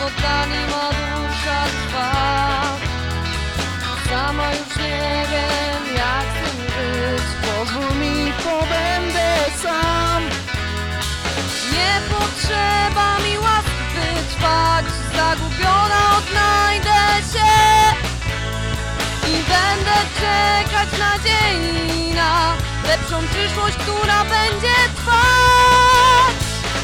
oddali ma dusza trwa. Sama już nie wiem, jak z tym żyć. Pozwól mi, pobędę sam. Nie potrzeba mi łask wytrwać. Zagubiona odnajdę się i będę czekać nadziei na lepszą przyszłość, która będzie trwać.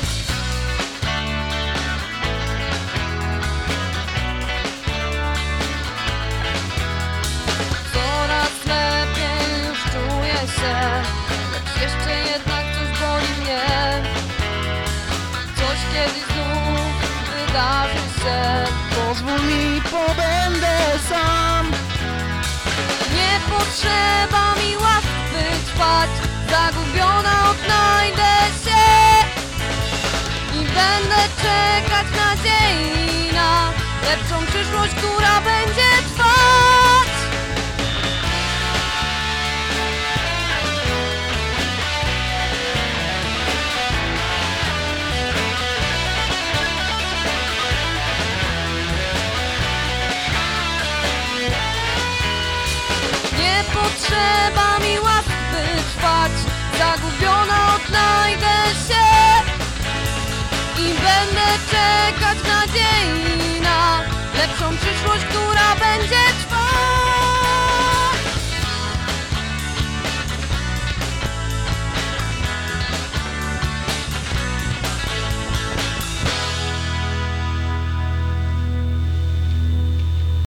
Coraz lepiej już czuję się, lecz jeszcze jednak coś boli mnie. Coś kiedyś znów wydarzy się. Pozwól mi, pobędę sam. Nie potrzeba mi łask wytrwać. Zagubiona odnajdę się i będę czekać nadziei na lepszą przyszłość, która będzie trwać. Nie potrzeba mi łask wytrwać. Zagubiona odnajdę się i będę czekać nadziei